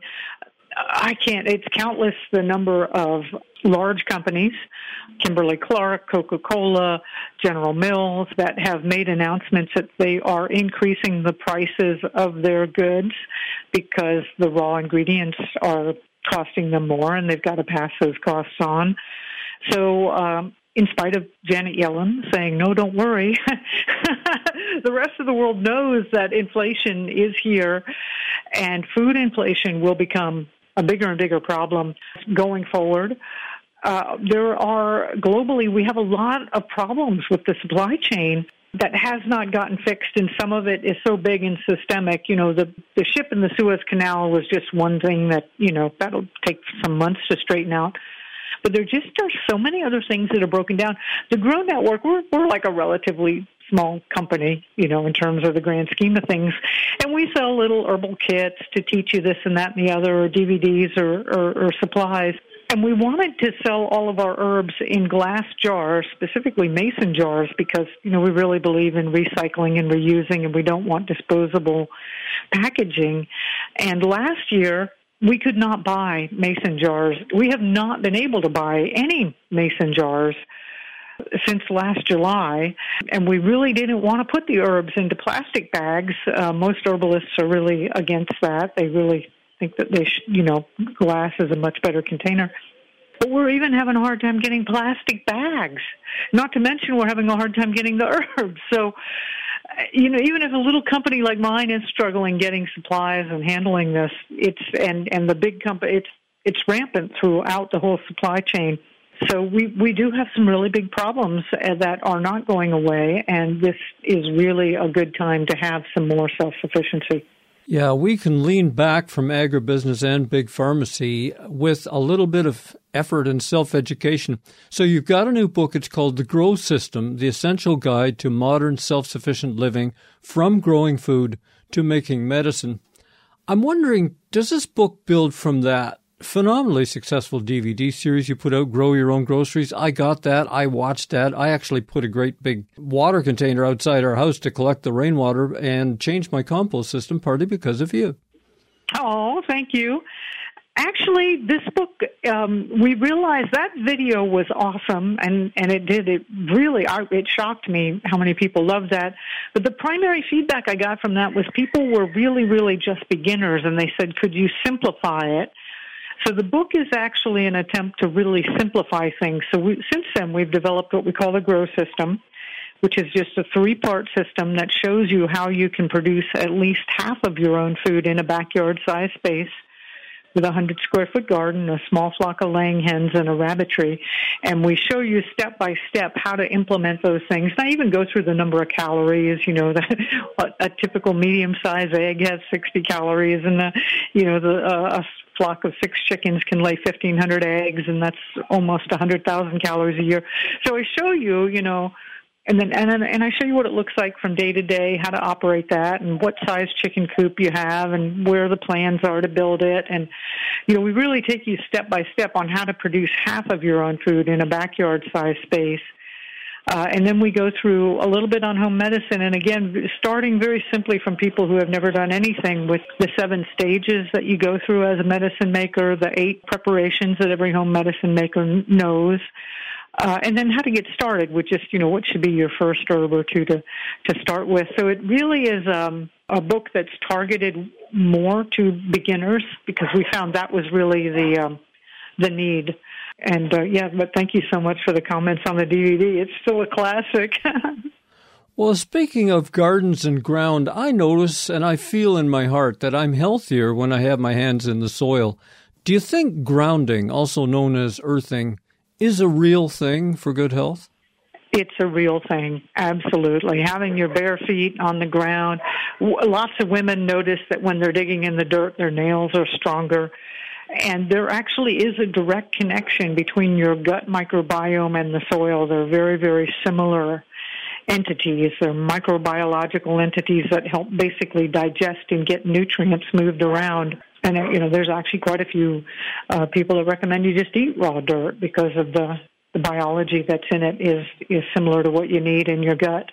I can't, it's countless the number of large companies, Kimberly-Clark, Coca-Cola, General Mills, that have made announcements that they are increasing the prices of their goods because the raw ingredients are costing them more and they've got to pass those costs on. So, um, in spite of Janet Yellen saying, no, don't worry, the rest of the world knows that inflation is here and food inflation will become a bigger and bigger problem going forward. Uh, there are, globally, we have a lot of problems with the supply chain that has not gotten fixed, and some of it is so big and systemic. You know, the, the ship in the Suez Canal was just one thing that, you know, that'll take some months to straighten out. But there just are so many other things that are broken down. The Grow Network, we're, we're like a relatively small company, you know, in terms of the grand scheme of things. And we sell little herbal kits to teach you this and that and the other, or D V Ds or, or, or supplies. And we wanted to sell all of our herbs in glass jars, specifically mason jars, because, you know, we really believe in recycling and reusing, and we don't want disposable packaging. And last year, we could not buy mason jars. We have not been able to buy any mason jars since last July, and we really didn't want to put the herbs into plastic bags. Uh, most herbalists are really against that. They really think that they, sh- you know, glass is a much better container. But we're even having a hard time getting plastic bags. Not to mention we're having a hard time getting the herbs. So, you know, even if a little company like mine is struggling getting supplies and handling this, it's and, and the big company, it's it's rampant throughout the whole supply chain. So we, we do have some really big problems that are not going away, and this is really a good time to have some more self-sufficiency. Yeah, we can lean back from agribusiness and big pharmacy with a little bit of effort and self-education. So you've got a new book. It's called The Grow System, The Essential Guide to Modern Self-Sufficient Living from Growing Food to Making Medicine. I'm wondering, does this book build from that phenomenally successful D V D series you put out, Grow Your Own Groceries? I got that. I watched that. I actually put a great big water container outside our house to collect the rainwater and changed my compost system, partly because of you. Oh, thank you. Actually, this book, um, we realized that video was awesome, and, and it did. It really, it shocked me how many people loved that. But the primary feedback I got from that was people were really, really just beginners, and they said, could you simplify it? So the book is actually an attempt to really simplify things. So we, since then, we've developed what we call the Grow System, which is just a three-part system that shows you how you can produce at least half of your own food in a backyard-sized space with a one hundred square foot garden, a small flock of laying hens, and a rabbitry. And we show you step by step how to implement those things. And I even go through the number of calories. You know, that a, a typical medium-sized egg has sixty calories, and the, you know, the uh, a flock of six chickens can lay fifteen hundred eggs, and that's almost one hundred thousand calories a year. So I show you, you know, And then, and then, and I show you what it looks like from day to day, how to operate that, and what size chicken coop you have, and where the plans are to build it. And, you know, we really take you step by step on how to produce half of your own food in a backyard-sized space. Uh, and then we go through a little bit on home medicine, and again, starting very simply from people who have never done anything, with the seven stages that you go through as a medicine maker, the eight preparations that every home medicine maker knows. Uh, and then how to get started with just, you know, what should be your first herb or two to, to start with. So it really is um, a book that's targeted more to beginners, because we found that was really the um, the need. And, uh, yeah, but thank you so much for the comments on the D V D. It's still a classic. Well, speaking of gardens and ground, I notice and I feel in my heart that I'm healthier when I have my hands in the soil. Do you think grounding, also known as earthing, is a real thing for good health? It's a real thing, absolutely. Having your bare feet on the ground. Lots of women notice that when they're digging in the dirt, their nails are stronger. And there actually is a direct connection between your gut microbiome and the soil. They're very, very similar entities. They're microbiological entities that help basically digest and get nutrients moved around. And, you know, there's actually quite a few uh, people that recommend you just eat raw dirt because of the The biology that's in it is, is similar to what you need in your gut.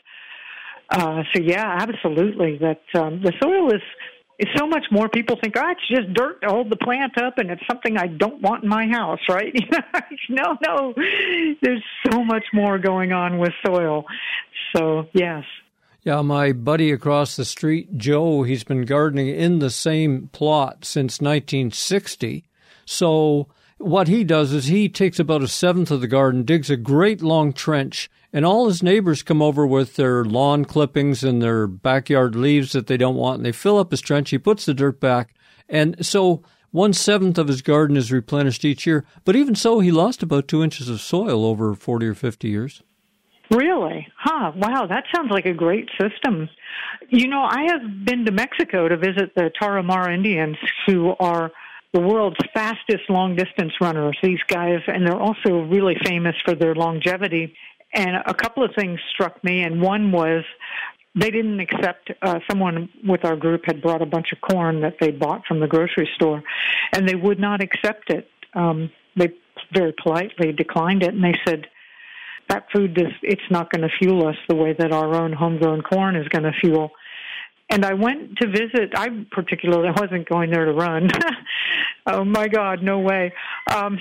Uh, so, yeah, absolutely. That um, the soil is, is so much more. People think, oh, it's just dirt to hold the plant up, and it's something I don't want in my house, right? no, no. There's so much more going on with soil. So, yes. Yeah, my buddy across the street, Joe, he's been gardening in the same plot since nineteen sixty. So what he does is he takes about a seventh of the garden, digs a great long trench, and all his neighbors come over with their lawn clippings and their backyard leaves that they don't want, and they fill up his trench. He puts the dirt back, and so one-seventh of his garden is replenished each year. But even so, he lost about two inches of soil over forty or fifty years. Really? Huh. Wow, that sounds like a great system. You know, I have been to Mexico to visit the Tarahumara Indians, who are the world's fastest long-distance runners, these guys, and they're also really famous for their longevity. And a couple of things struck me, and one was they didn't accept, uh, someone with our group had brought a bunch of corn that they bought from the grocery store, and they would not accept it. Um, they very politely declined it, and they said, that food, is, it's not going to fuel us the way that our own homegrown corn is going to fuel. And I went to visit, I particularly I wasn't going there to run. Oh, my God, no way. Um,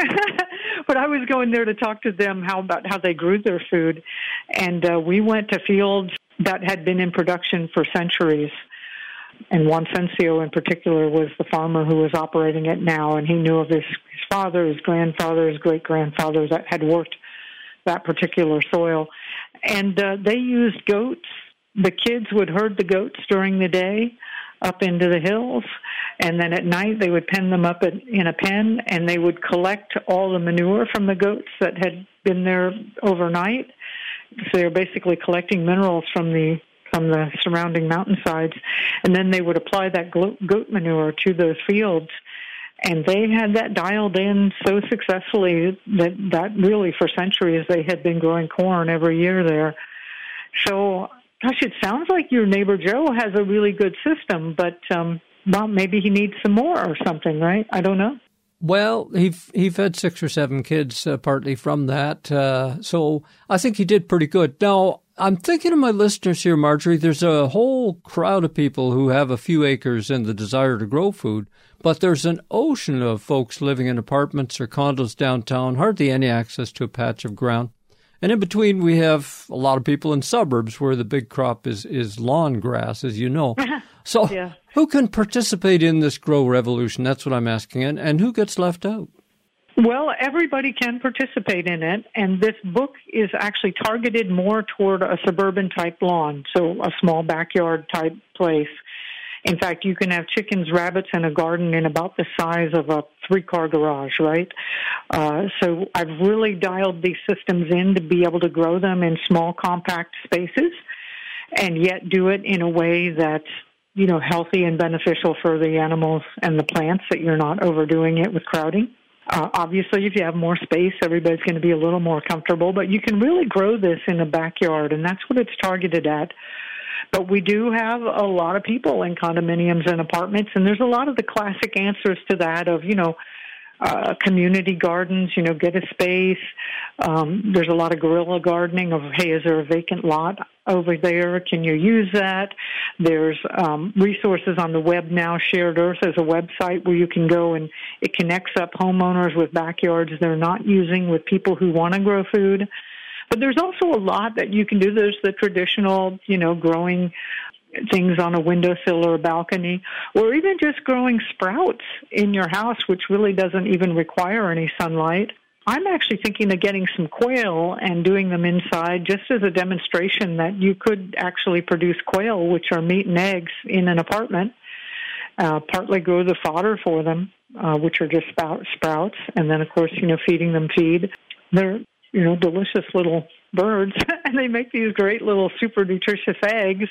but I was going there to talk to them how about how they grew their food. And uh, we went to fields that had been in production for centuries. And Juan Sencio in particular was the farmer who was operating it now. And he knew of his, his father, his grandfather, his great-grandfather that had worked that particular soil. And uh, they used goats. The kids would herd the goats during the day up into the hills, and then at night they would pen them up in a pen, and they would collect all the manure from the goats that had been there overnight. So they were basically collecting minerals from the from the surrounding mountainsides, and then they would apply that goat manure to those fields. And they had that dialed in so successfully that, that really for centuries they had been growing corn every year there. So, gosh, it sounds like your neighbor Joe has a really good system, but um, well, maybe he needs some more or something, right? I don't know. Well, he he fed six or seven kids uh, partly from that, uh, so I think he did pretty good. Now, I'm thinking of my listeners here, Marjorie. There's a whole crowd of people who have a few acres and the desire to grow food, but there's an ocean of folks living in apartments or condos downtown, hardly any access to a patch of ground. And in between, we have a lot of people in suburbs where the big crop is, is lawn grass, as you know. So yeah. Who can participate in this grow revolution? That's what I'm asking. And, and who gets left out? Well, everybody can participate in it, and this book is actually targeted more toward a suburban-type lawn, so a small backyard-type place. In fact, you can have chickens, rabbits, and a garden in about the size of a three-car garage, right? Uh, so I've really dialed these systems in to be able to grow them in small, compact spaces and yet do it in a way that's, you know, healthy and beneficial for the animals and the plants, that you're not overdoing it with crowding. Uh, obviously, if you have more space, everybody's going to be a little more comfortable, but you can really grow this in a backyard, and that's what it's targeted at. But we do have a lot of people in condominiums and apartments, and there's a lot of the classic answers to that of, you know, uh, community gardens, you know, get a space. Um, there's a lot of guerrilla gardening of, hey, is there a vacant lot over there? Can you use that? There's um, resources on the web now. Shared Earth is a website where you can go and it connects up homeowners with backyards they're not using with people who want to grow food. But there's also a lot that you can do. There's the traditional, you know, growing things on a windowsill or a balcony, or even just growing sprouts in your house, which really doesn't even require any sunlight. I'm actually thinking of getting some quail and doing them inside just as a demonstration that you could actually produce quail, which are meat and eggs, in an apartment, uh, partly grow the fodder for them, uh, which are just spout, sprouts, and then, of course, you know, feeding them feed. they're, you know, delicious little birds, and they make these great little super nutritious eggs.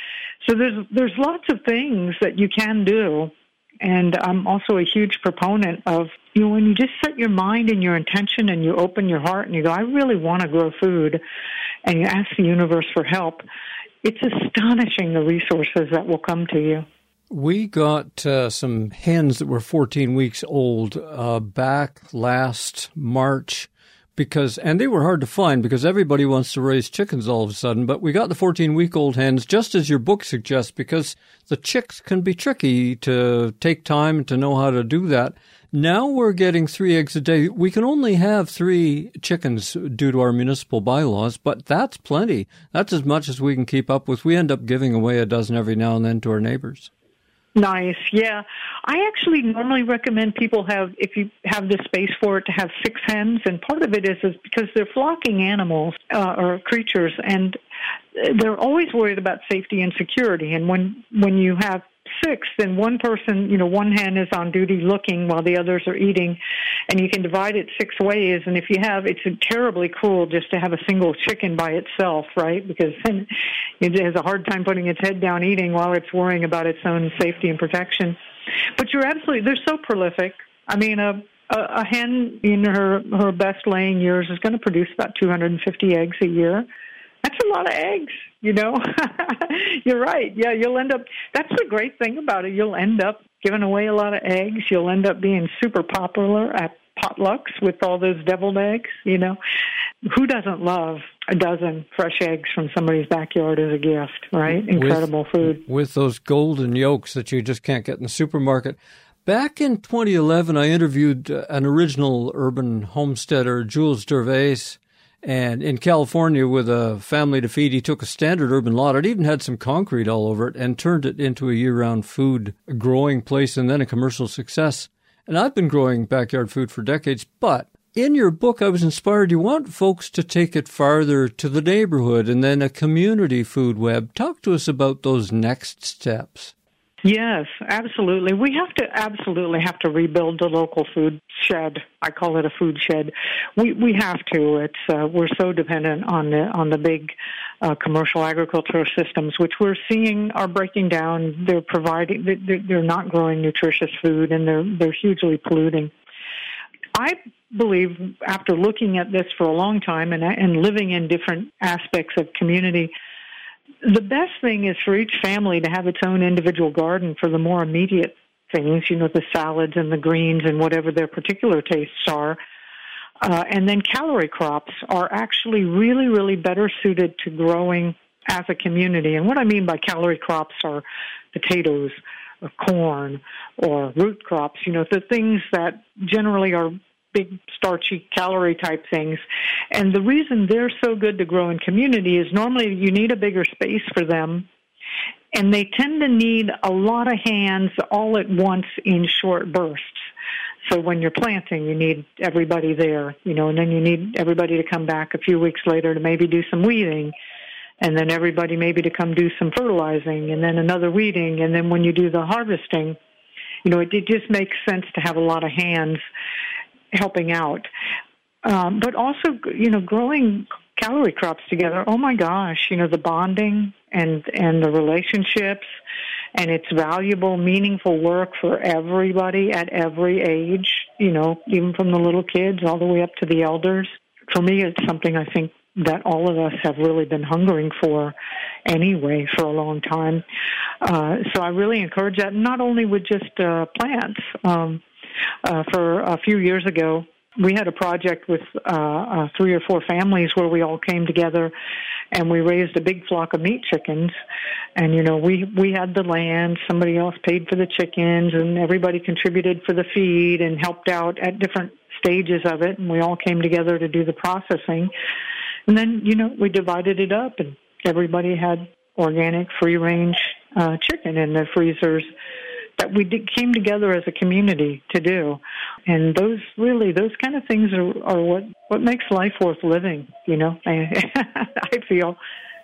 So there's there's lots of things that you can do. And I'm also a huge proponent of, you know, when you just set your mind and your intention and you open your heart and you go, I really want to grow food, and you ask the universe for help, it's astonishing the resources that will come to you. We got uh, some hens that were fourteen weeks old uh, back last March, because, and they were hard to find because everybody wants to raise chickens all of a sudden, but we got the fourteen-week-old hens, just as your book suggests, because the chicks can be tricky to take time to know how to do that. Now we're getting three eggs a day. We can only have three chickens due to our municipal bylaws, but that's plenty. That's as much as we can keep up with. We end up giving away a dozen every now and then to our neighbors. Nice, yeah. I actually normally recommend people have, if you have the space for it, to have six hens, and part of it is, is because they're flocking animals uh, or creatures, and they're always worried about safety and security. And when when you have six, then one person, you know, one hen is on duty looking while the others are eating, and you can divide it six ways. And if you have, it's terribly cruel just to have a single chicken by itself, right? Because then it has a hard time putting its head down eating while it's worrying about its own safety and protection. But you're absolutely, they're so prolific. I mean, a, a, a hen in her, her best laying years is going to produce about two hundred fifty eggs a year. That's a lot of eggs, you know. You're right. Yeah, you'll end up, that's the great thing about it. You'll end up giving away a lot of eggs. You'll end up being super popular at potlucks with all those deviled eggs, you know. Who doesn't love a dozen fresh eggs from somebody's backyard as a gift, right? Incredible with, food. With those golden yolks that you just can't get in the supermarket. Back in twenty eleven, I interviewed an original urban homesteader, Jules Dervais, and in California, with a family to feed, he took a standard urban lot. It even had some concrete all over it and turned it into a year-round food growing place and then a commercial success. And I've been growing backyard food for decades, but in your book, I was inspired. You want folks to take it farther to the neighborhood and then a community food web. Talk to us about those next steps. Yes, absolutely. We have to absolutely have to rebuild the local food shed. I call it a food shed. We we have to. It's uh, we're so dependent on the on the big uh, commercial agricultural systems, which we're seeing are breaking down. They're providing. They're, they're not growing nutritious food, and they're they're hugely polluting. I believe, after looking at this for a long time and and living in different aspects of community, the best thing is for each family to have its own individual garden for the more immediate things, you know, the salads and the greens and whatever their particular tastes are. Uh, and then calorie crops are actually really, really better suited to growing as a community. And what I mean by calorie crops are potatoes or corn or root crops, you know, the things that generally are big, starchy, calorie-type things. And the reason they're so good to grow in community is normally you need a bigger space for them, and they tend to need a lot of hands all at once in short bursts. So when you're planting, you need everybody there, you know, and then you need everybody to come back a few weeks later to maybe do some weeding, and then everybody maybe to come do some fertilizing, and then another weeding, and then when you do the harvesting, you know, it, it just makes sense to have a lot of hands helping out. Um, but also, you know, growing calorie crops together, oh my gosh, you know, the bonding and, and the relationships, and it's valuable, meaningful work for everybody at every age, you know, even from the little kids all the way up to the elders. For me, it's something I think that all of us have really been hungering for anyway for a long time. Uh, so I really encourage that, not only with just uh, plants. Um, Uh, for a few years ago, we had a project with uh, uh, three or four families where we all came together and we raised a big flock of meat chickens. And, you know, we, we had the land, somebody else paid for the chickens, and everybody contributed for the feed and helped out at different stages of it. And we all came together to do the processing. And then, you know, we divided it up, and everybody had organic, free-range uh, chicken in their freezers that we did, came together as a community to do. And those really, those kind of things are, are what, what makes life worth living, you know, I, I feel.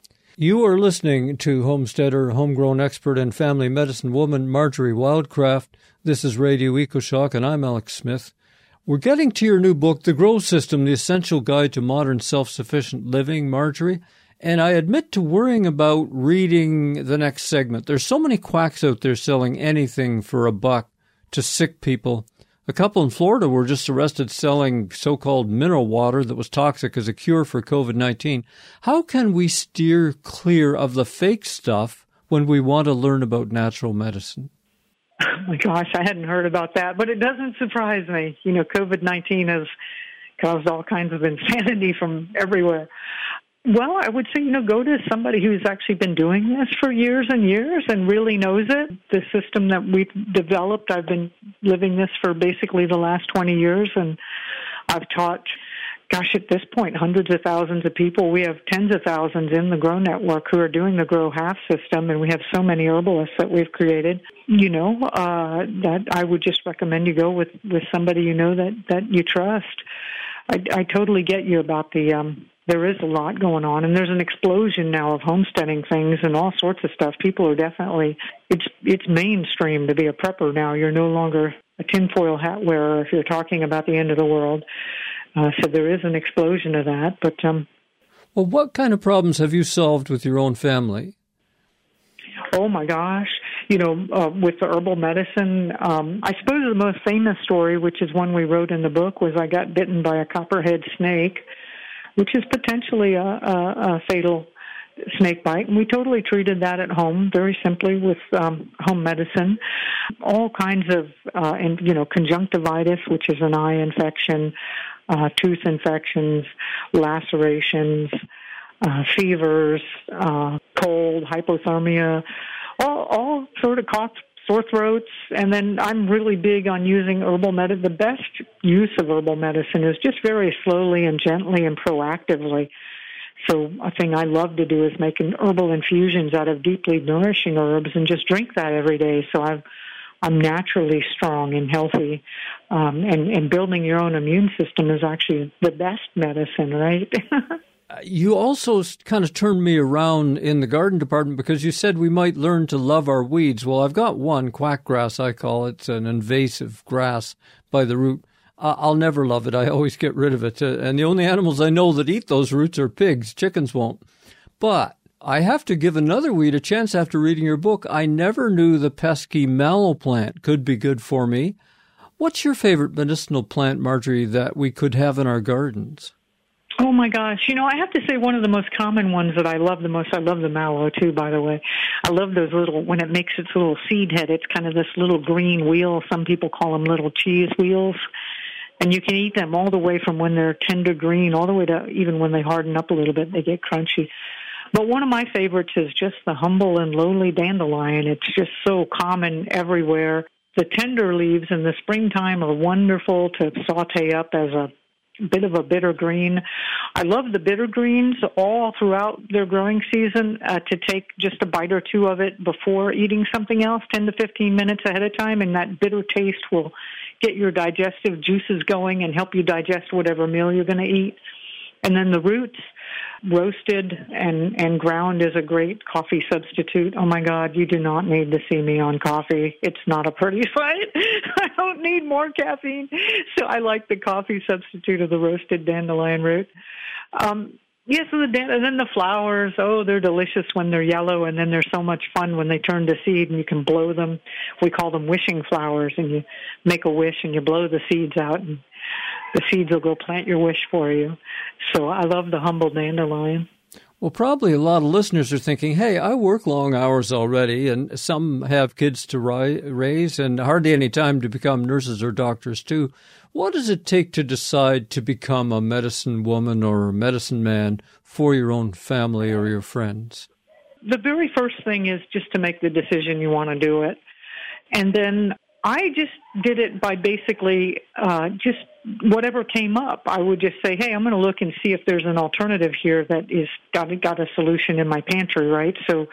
You are listening to homesteader, homegrown expert, and family medicine woman Marjorie Wildcraft. This is Radio EcoShock, and I'm Alex Smith. We're getting to your new book, The Grow System, The Essential Guide to Modern Self-Sufficient Living, Marjorie. And I admit to worrying about reading the next segment. There's so many quacks out there selling anything for a buck to sick people. A couple in Florida were just arrested selling so-called mineral water that was toxic as a cure for covid nineteen. How can we steer clear of the fake stuff when we want to learn about natural medicine? Oh my gosh, I hadn't heard about that, but it doesn't surprise me. You know, covid nineteen has caused all kinds of insanity from everywhere. Well, I would say, you know, go to somebody who's actually been doing this for years and years and really knows it. The system that we've developed, I've been living this for basically the last twenty years, and I've taught, gosh, at this point, hundreds of thousands of people. We have tens of thousands in the Grow Network who are doing the Grow Half system, and we have so many herbalists that we've created. You know, uh, that I would just recommend you go with, with somebody you know that, that you trust. I, I totally get you about the... Um, There is a lot going on, and there's an explosion now of homesteading things and all sorts of stuff. People are definitely, it's it's mainstream to be a prepper now. You're no longer a tinfoil hat wearer if you're talking about the end of the world. Uh, so there is an explosion of that. But um, Well, what kind of problems have you solved with your own family? Oh, my gosh. You know, uh, with the herbal medicine, um, I suppose the most famous story, which is one we wrote in the book, was I got bitten by a copperhead snake, which is potentially a, a, a fatal snake bite. And we totally treated that at home, very simply with um, home medicine. All kinds of, uh, and, you know, conjunctivitis, which is an eye infection, uh, tooth infections, lacerations, uh, fevers, uh, cold, hypothermia, all, all sort of cough, sore throats. And then I'm really big on using herbal medicine. The best use of herbal medicine is just very slowly and gently and proactively. So a thing I love to do is making herbal infusions out of deeply nourishing herbs and just drink that every day. So I've, I'm naturally strong and healthy. Um, and, and building your own immune system is actually the best medicine, right? You also kind of turned me around in the garden department because you said we might learn to love our weeds. Well, I've got one, quackgrass, I call it. It's an invasive grass by the root. I'll never love it. I always get rid of it. And the only animals I know that eat those roots are pigs. Chickens won't. But I have to give another weed a chance after reading your book. I never knew the pesky mallow plant could be good for me. What's your favorite medicinal plant, Marjorie, that we could have in our gardens? Oh, my gosh. You know, I have to say one of the most common ones that I love the most, I love the mallow, too, by the way. I love those little, when it makes its little seed head, it's kind of this little green wheel. Some people call them little cheese wheels. And you can eat them all the way from when they're tender green, all the way to even when they harden up a little bit, they get crunchy. But one of my favorites is just the humble and lowly dandelion. It's just so common everywhere. The tender leaves in the springtime are wonderful to saute up as a bit of a bitter green. I love the bitter greens all throughout their growing season, uh, to take just a bite or two of it before eating something else, ten to fifteen minutes ahead of time, and that bitter taste will get your digestive juices going and help you digest whatever meal you're going to eat. And then the roots, roasted and, and ground, is a great coffee substitute. Oh, my God, you do not need to see me on coffee. It's not a pretty sight. I don't need more caffeine. So I like the coffee substitute of the roasted dandelion root. Um, yes, yeah, so the dan- and then the flowers, oh, they're delicious when they're yellow, and then they're so much fun when they turn to seed and you can blow them. We call them wishing flowers, and you make a wish and you blow the seeds out, and the seeds will go plant your wish for you. So I love the humble dandelion. Well, probably a lot of listeners are thinking, hey, I work long hours already, and some have kids to ri- raise and hardly any time to become nurses or doctors, too. What does it take to decide to become a medicine woman or a medicine man for your own family or your friends? The very first thing is just to make the decision you want to do it. And then I just did it by basically uh, just whatever came up. I would just say, hey, I'm going to look and see if there's an alternative here that is got, got a solution in my pantry, right? So,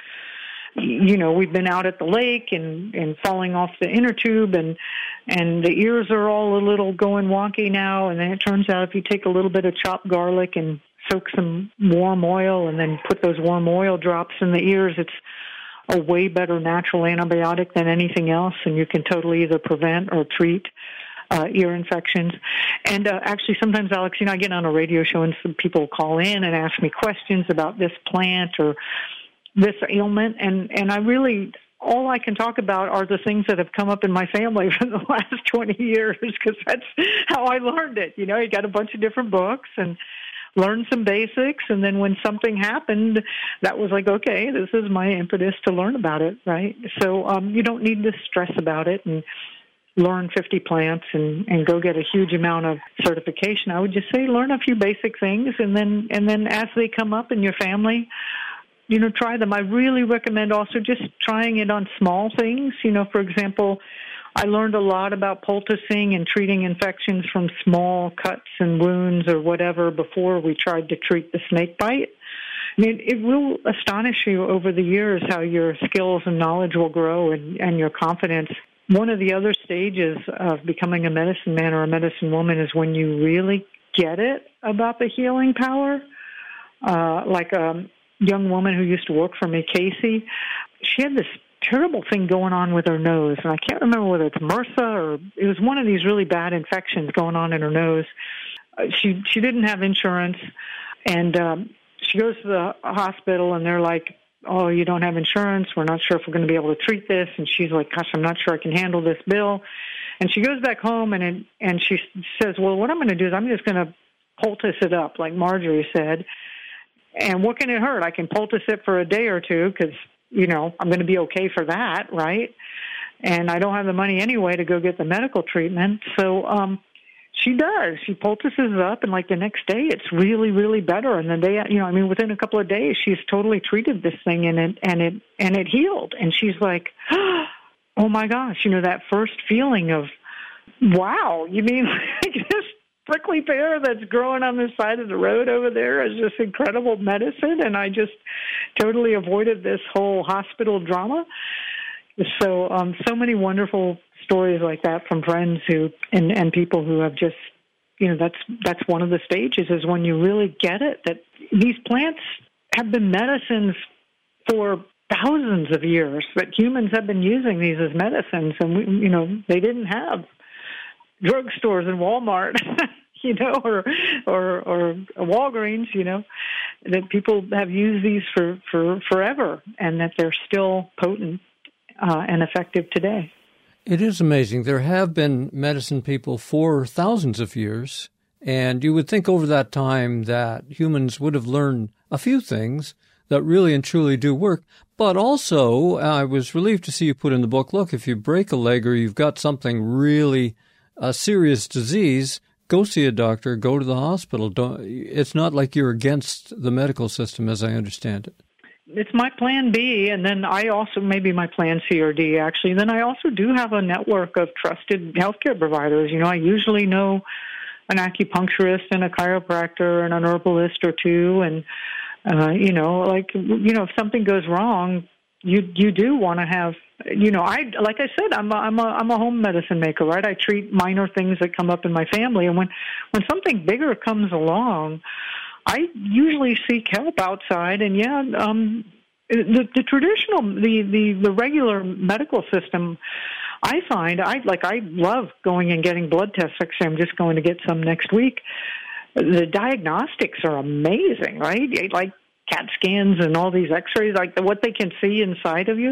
you know, we've been out at the lake and, and falling off the inner tube, and and the ears are all a little going wonky now. And then it turns out if you take a little bit of chopped garlic and soak some warm oil and then put those warm oil drops in the ears, it's a way better natural antibiotic than anything else, and you can totally either prevent or treat uh, ear infections. And uh, actually, sometimes, Alex, you know, I get on a radio show and some people call in and ask me questions about this plant or this ailment, and, and I really, all I can talk about are the things that have come up in my family for the last twenty years, because that's how I learned it. You know, you got a bunch of different books and learned some basics, and then when something happened, that was like, okay, this is my impetus to learn about it, right? So um, you don't need to stress about it and learn fifty plants and, and go get a huge amount of certification. I would just say learn a few basic things, and then and then as they come up in your family, you know, try them. I really recommend also just trying it on small things. You know, for example, I learned a lot about poulticing and treating infections from small cuts and wounds or whatever before we tried to treat the snake bite. I mean, it will astonish you over the years how your skills and knowledge will grow and, and your confidence. One of the other stages of becoming a medicine man or a medicine woman is when you really get it about the healing power. Uh, like a young woman who used to work for me, Casey, she had this terrible thing going on with her nose, and I can't remember whether it's MRSA or it was one of these really bad infections going on in her nose. Uh, she she didn't have insurance, and um, she goes to the hospital, and they're like, oh, you don't have insurance, we're not sure if we're going to be able to treat this, and she's like, gosh, I'm not sure I can handle this bill. And she goes back home, and it, and she says, well, what I'm going to do is I'm just going to poultice it up, like Marjorie said. And what can it hurt? I can poultice it for a day or two because, you know, I'm going to be okay for that, right? And I don't have the money anyway to go get the medical treatment. So um, she does. She poultices it up, and like the next day, it's really, really better. And the day, you know, I mean, within a couple of days, she's totally treated this thing, and it and it and it healed. And she's like, oh my gosh, you know, that first feeling of, wow, you mean like this prickly pear that's growing on the side of the road over there is just incredible medicine, and I just totally avoided this whole hospital drama. So, um, so many wonderful stories like that from friends who and, and people who have just, you know, that's that's one of the stages is when you really get it that these plants have been medicines for thousands of years. That humans have been using these as medicines, and we, you know, they didn't have drugstores and Walmart, you know, or, or or Walgreens, you know, that people have used these for, for forever, and that they're still potent uh, and effective today. It is amazing. There have been medicine people for thousands of years, and you would think over that time that humans would have learned a few things that really and truly do work. But also, I was relieved to see you put in the book, look, if you break a leg or you've got something really a serious disease, go see a doctor, go to the hospital. Don't, it's not like you're against the medical system, as I understand it. It's my plan B, and then I also, maybe my plan C or D, actually. Then I also do have a network of trusted healthcare providers. You know, I usually know an acupuncturist and a chiropractor and an herbalist or two, and, uh, you know, like, you know, if something goes wrong, you you do want to have, you know, I like I said, I'm a, I'm a I'm a home medicine maker, right? I treat minor things that come up in my family, and when when something bigger comes along, I usually seek help outside. And yeah, um, the the traditional the, the the regular medical system, I find I like I love going and getting blood tests. Actually, I'm just going to get some next week. The diagnostics are amazing, right? Like CAT scans and all these X-rays, like what they can see inside of you.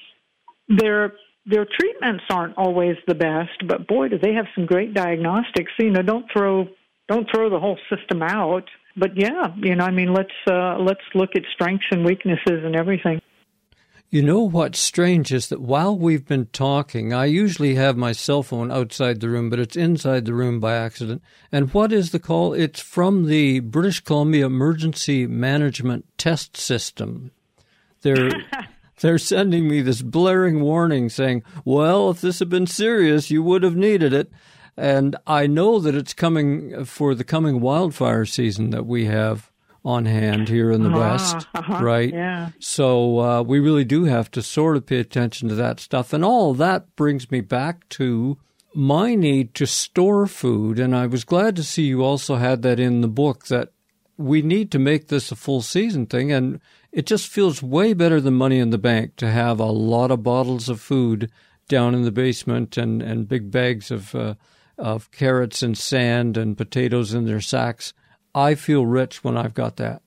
Their their treatments aren't always the best, but boy, do they have some great diagnostics. You know, don't throw don't throw the whole system out. But yeah, you know, I mean, let's uh, let's look at strengths and weaknesses and everything. You know what's strange is that while we've been talking, I usually have my cell phone outside the room, but it's inside the room by accident. And what is the call? It's from the British Columbia Emergency Management Test System. They're they're sending me this blaring warning saying, well, if this had been serious, you would have needed it. And I know that it's coming for the coming wildfire season that we have on hand here in the uh-huh, West, uh-huh, right? Yeah. So uh, we really do have to sort of pay attention to that stuff. And all of that brings me back to my need to store food. And I was glad to see you also had that in the book, that we need to make this a full season thing. And it just feels way better than money in the bank to have a lot of bottles of food down in the basement and, and big bags of uh, of carrots and sand and potatoes in their sacks. I feel rich when I've got that.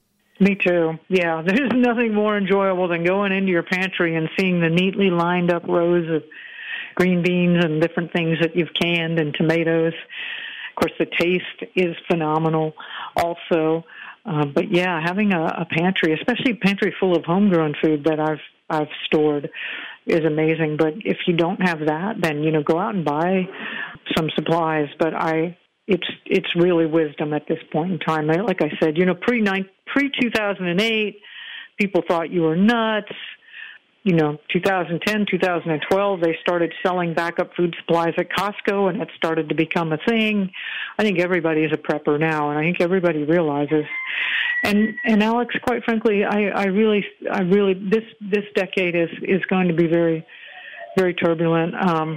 Me too. Yeah, there's nothing more enjoyable than going into your pantry and seeing the neatly lined up rows of green beans and different things that you've canned and tomatoes. Of course, the taste is phenomenal also. Uh, but yeah, having a, a pantry, especially a pantry full of homegrown food that I've I've stored, is amazing. But if you don't have that, then you know, go out and buy some supplies. But I, it's it's really wisdom at this point in time. Like I said, you know, pre pre two thousand eight, people thought you were nuts. You know, two thousand ten, two thousand twelve, they started selling backup food supplies at Costco, and it started to become a thing. I think everybody is a prepper now, and I think everybody realizes. And and Alex, quite frankly, I, I really, I really, this this decade is is going to be very, very turbulent. Um,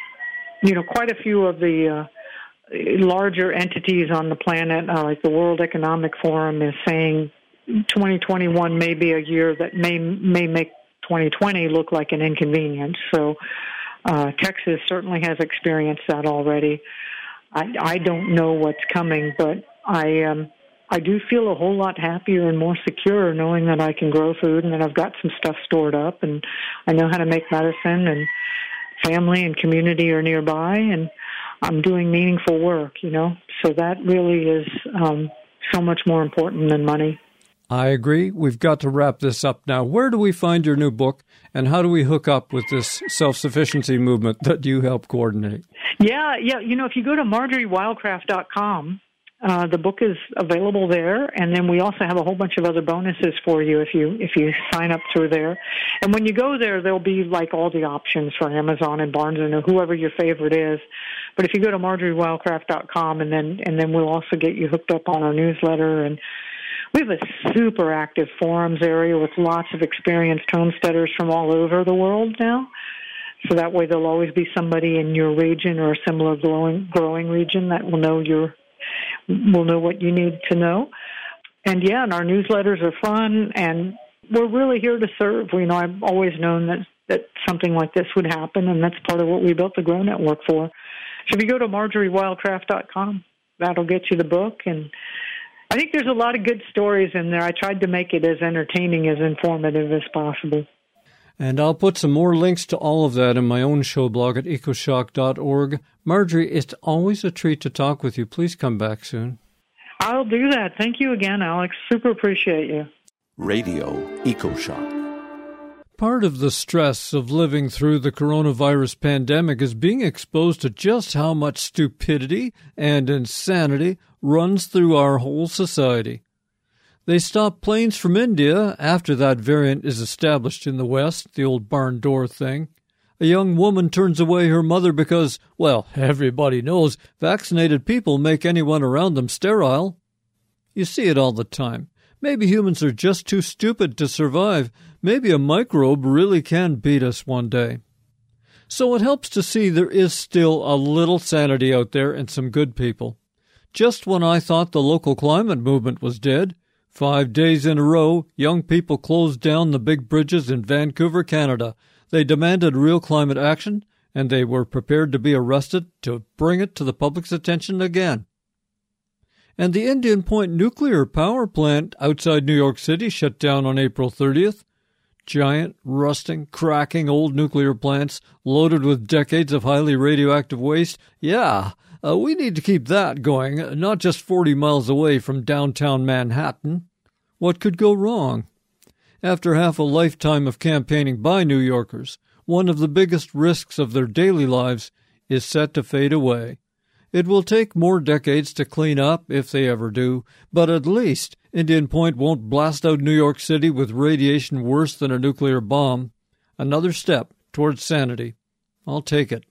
you know, quite a few of the uh, larger entities on the planet, uh, like the World Economic Forum, is saying twenty twenty-one may be a year that may may make twenty twenty look like an inconvenience. So uh, Texas certainly has experienced that already. I, I don't know what's coming, but I um, I do feel a whole lot happier and more secure knowing that I can grow food and that I've got some stuff stored up and I know how to make medicine and family and community are nearby and I'm doing meaningful work, you know. So that really is um, so much more important than money. I agree. We've got to wrap this up now. Where do we find your new book, and how do we hook up with this self-sufficiency movement that you help coordinate? Yeah, yeah. You know, if you go to marjorie wildcraft dot com, uh, the book is available there, and then we also have a whole bunch of other bonuses for you if you if you sign up through there. And when you go there, there'll be like all the options for Amazon and Barnes and Noble, whoever your favorite is. But if you go to marjorie wildcraft dot com, and then and then we'll also get you hooked up on our newsletter. And we have a super active forums area with lots of experienced homesteaders from all over the world now. So that way there'll always be somebody in your region or a similar growing, growing region that will know your, will know what you need to know. And yeah, and our newsletters are fun, and we're really here to serve. You know, I've always known that, that something like this would happen, and that's part of what we built the Grow Network for. So if you go to marjorie wildcraft dot com, that'll get you the book, and I think there's a lot of good stories in there. I tried to make it as entertaining, as informative as possible. And I'll put some more links to all of that in my own show blog at ecoshock dot org. Marjorie, it's always a treat to talk with you. Please come back soon. I'll do that. Thank you again, Alex. Super appreciate you. Radio EcoShock. Part of the stress of living through the coronavirus pandemic is being exposed to just how much stupidity and insanity runs through our whole society. They stop planes from India after that variant is established in the West, the old barn door thing. A young woman turns away her mother because, well, everybody knows vaccinated people make anyone around them sterile. You see it all the time. Maybe humans are just too stupid to survive. Maybe a microbe really can beat us one day. So it helps to see there is still a little sanity out there and some good people. Just when I thought the local climate movement was dead, five days in a row, young people closed down the big bridges in Vancouver, Canada. They demanded real climate action, and they were prepared to be arrested to bring it to the public's attention again. And the Indian Point nuclear power plant outside New York City shut down on April thirtieth. Giant, rusting, cracking old nuclear plants loaded with decades of highly radioactive waste. Yeah, uh, we need to keep that going, not just forty miles away from downtown Manhattan. What could go wrong? After half a lifetime of campaigning by New Yorkers, one of the biggest risks of their daily lives is set to fade away. It will take more decades to clean up, if they ever do, but at least Indian Point won't blast out New York City with radiation worse than a nuclear bomb. Another step towards sanity. I'll take it.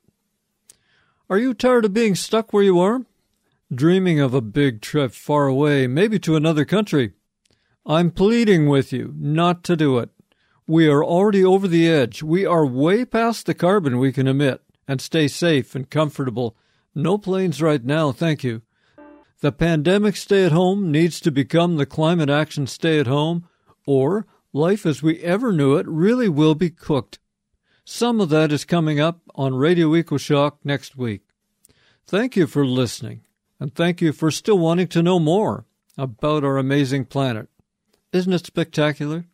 Are you tired of being stuck where you are? Dreaming of a big trip far away, maybe to another country? I'm pleading with you not to do it. We are already over the edge. We are way past the carbon we can emit and stay safe and comfortable. No planes right now, thank you. The pandemic stay-at-home needs to become the climate action stay-at-home, or life as we ever knew it really will be cooked. Some of that is coming up on Radio EcoShock next week. Thank you for listening, and thank you for still wanting to know more about our amazing planet. Isn't it spectacular?